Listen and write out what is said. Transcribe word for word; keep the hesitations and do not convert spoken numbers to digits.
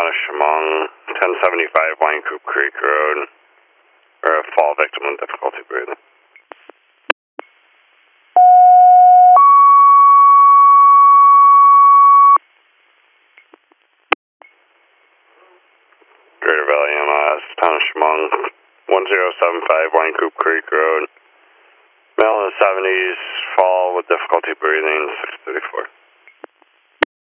of Chemung, ten seventy-five Wine Coop Creek Road, or a fall victim with difficulty breathing. Greater Valley M S, town of Chemung, one zero seven five Wine Coop Creek Road, male in the seventies, fall with difficulty breathing, six thirty-four.